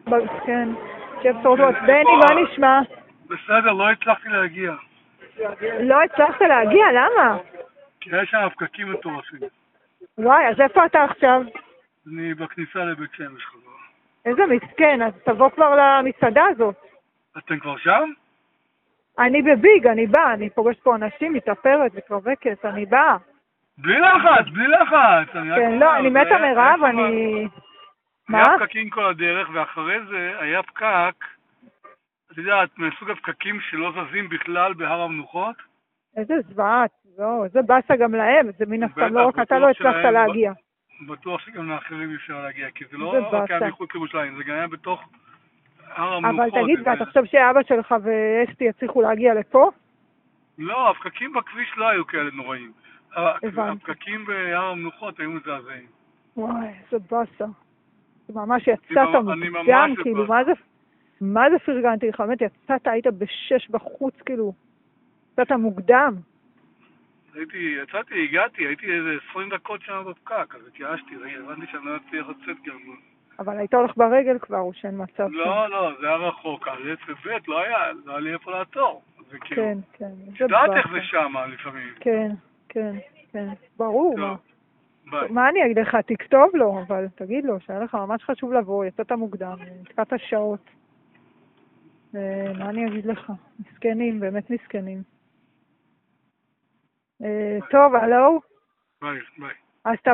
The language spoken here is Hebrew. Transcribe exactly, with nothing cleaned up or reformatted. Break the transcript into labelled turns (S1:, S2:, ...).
S1: כן. שיהיה בשורות טובות. בני, מה נשמע?
S2: בסדר, לא הצלחתי להגיע.
S1: לא הצלחת להגיע? למה?
S2: כי יש שם פקקים מטורפים.
S1: וואי, אז איפה אתה עכשיו?
S2: אני בכניסה לבית שמש חזרה.
S1: איזה מסכן, אז תבוא כבר למסעדה הזאת.
S2: אתם כבר שם?
S1: אני בביג, אני באה, אני פוגשת פה אנשים, מתאפרת, מתרווקת, אני באה.
S2: בלי לחץ, בלי לחץ.
S1: כן, לא, אני מתה מרעב, אני... מה?
S2: היה פקקים כל הדרך, ואחרי זה היה פקק, את יודעת, מסוג הפקקים שלא זזים בכלל בהר המנוחות.
S1: איזה זוועת, לא, זה באסה גם להם, זה מן הסתם, לא רק אתה לא הצלחת להגיע.
S2: בטוח שגם לאחרים אפשר להגיע, כי זה לא רק היה מחוץ לירושלים, זה גם היה בתוך הר המנוחות.
S1: אבל תגיד, ואתה חושב שאבא שלך ואסתי יצליחו להגיע לפה?
S2: לא, הפקקים בכביש לא היו כאלה נוראים. הפקקים בהר המנוחות היו מזעזעים.
S1: וואי, איזה באסה. ממש יצאת מוקדם, כאילו, מה זה, מה זה פרגנתי לך? באמת, יצאת, היית בשש בחוץ, כאילו, יצאת מוקדם.
S2: הייתי, יצאתי, הגעתי, הייתי איזה עשרים דקות שם בפקק, אז התייאשתי, הבנתי שאני לא אצליח לצאת גרמון.
S1: אבל היית הולך ברגל כבר, או שאין מצב?
S2: לא, לא, זה היה רחוק, אז ובית, לא היה, לא היה לי איפה לעצור.
S1: כן, כן.
S2: יודעת איך זה שם לפעמים.
S1: כן, כן, כן, ברור.
S2: טוב, ביי.
S1: מה אני אגיד לך? תכתוב לו, אבל תגיד לו שהיה לך ממש חשוב לבוא, יצאת מוקדם, נתקעת שעות. מה אני אגיד לך? מסכנים, באמת מסכנים. טוב, הלו?
S2: ביי, ביי.
S1: אז אתה